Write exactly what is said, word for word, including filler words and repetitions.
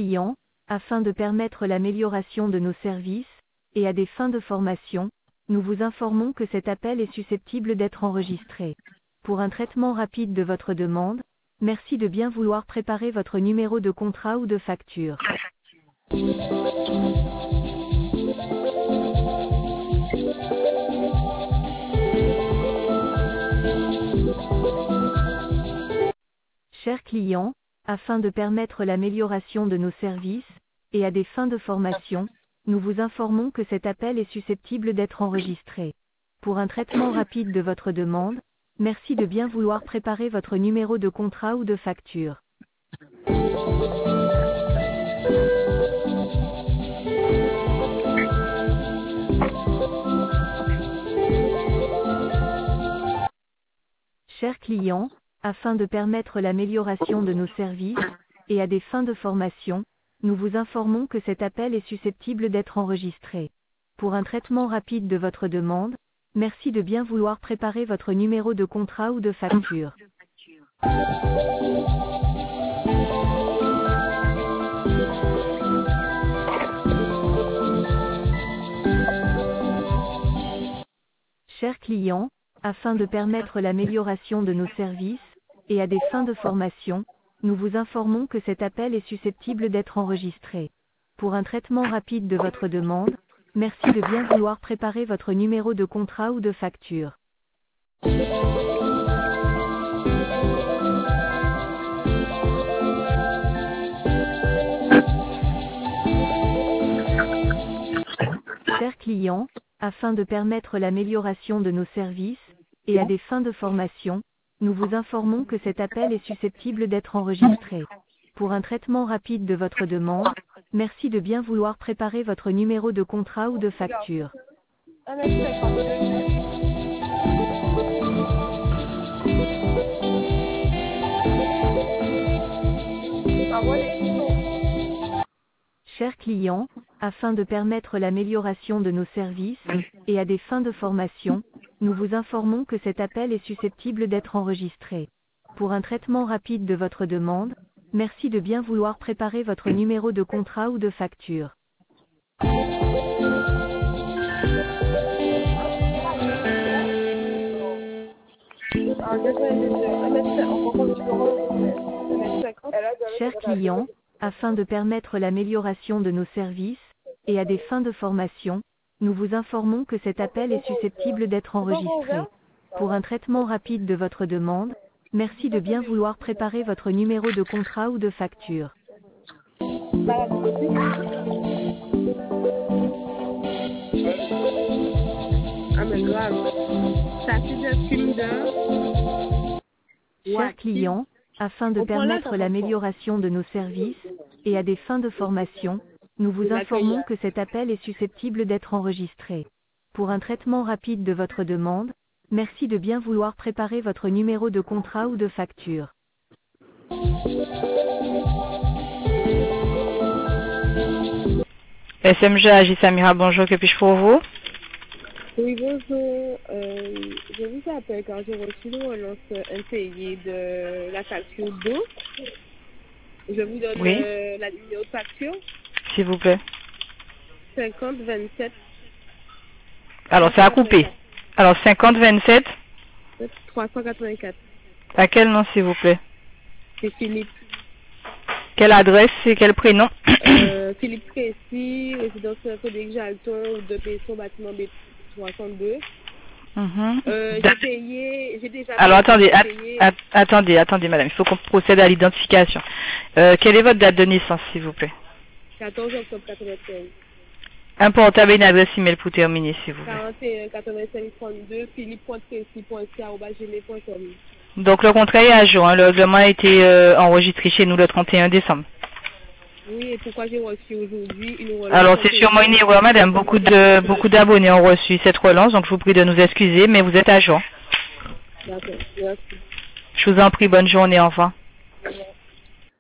clients, afin de permettre l'amélioration de nos services, et à des fins de formation, nous vous informons que cet appel est susceptible d'être enregistré. Pour un traitement rapide de votre demande, merci de bien vouloir préparer votre numéro de contrat ou de facture. Chers clients, afin de permettre l'amélioration de nos services, et à des fins de formation, nous vous informons que cet appel est susceptible d'être enregistré. Pour un traitement rapide de votre demande, merci de bien vouloir préparer votre numéro de contrat ou de facture. Chers clients, afin de permettre l'amélioration de nos services, et à des fins de formation, nous vous informons que cet appel est susceptible d'être enregistré. Pour un traitement rapide de votre demande, merci de bien vouloir préparer votre numéro de contrat ou de facture. Chers clients, afin de permettre l'amélioration de nos services, et à des fins de formation, nous vous informons que cet appel est susceptible d'être enregistré. Pour un traitement rapide de votre demande, merci de bien vouloir préparer votre numéro de contrat ou de facture. Chers clients, afin de permettre l'amélioration de nos services, et à des fins de formation, nous vous informons que cet appel est susceptible d'être enregistré. Pour un traitement rapide de votre demande, merci de bien vouloir préparer votre numéro de contrat ou de facture. Chers clients, afin de permettre l'amélioration de nos services, et à des fins de formation, nous vous informons que cet appel est susceptible d'être enregistré. Pour un traitement rapide de votre demande, merci de bien vouloir préparer votre numéro de contrat ou de facture. Chers clients, afin de permettre l'amélioration de nos services, et à des fins de formation, nous vous informons que cet appel est susceptible d'être enregistré. Pour un traitement rapide de votre demande, merci de bien vouloir préparer votre numéro de contrat ou de facture. Chers clients, afin de permettre l'amélioration de nos services, et à des fins de formation, nous vous informons que cet appel est susceptible d'être enregistré. Pour un traitement rapide de votre demande, merci de bien vouloir préparer votre numéro de contrat ou de facture. S M G Agi Samira, bonjour, que puis-je pour vous? Oui, bonjour. Euh, je vous appelle car j'ai reçu une relance impayée de la facture d'eau. Je vous donne oui. euh, la numéro de facture. S'il vous plaît. cinquante vingt-sept. Alors, ça a coupé. Alors, cinquante vingt-sept. trois cent quatre-vingt-quatre. À quel nom, s'il vous plaît? C'est Philippe. Quelle adresse et quel prénom? euh, Philippe Précy, résidence Frédéric Jalton, deux Pesson, bâtiment B soixante-deux. Mm-hmm. euh, j'ai payé, j'ai déjà Alors, payé, attendez, at payé. at attendez, attendez, madame. Il faut qu'on procède à l'identification. Euh, quelle est votre date de naissance, s'il vous plaît? quatorze octobre quatre-vingt-quinze. Un portable et une adresse email pour terminer, s'il vous plaît. quarante et un quatre-vingt-cinq trente-deux, philippe point précy point c arobase gmail point com. Donc, le contrat est à jour. Hein. Le règlement a été euh, enregistré chez nous le trente et un décembre. Oui, et pourquoi j'ai reçu aujourd'hui une relance? Alors, c'est sûrement une erreur, madame. Beaucoup de beaucoup d'abonnés ont reçu cette relance, donc je vous prie de nous excuser, mais vous êtes à jour. D'accord, merci. Je vous en prie, bonne journée, au revoir.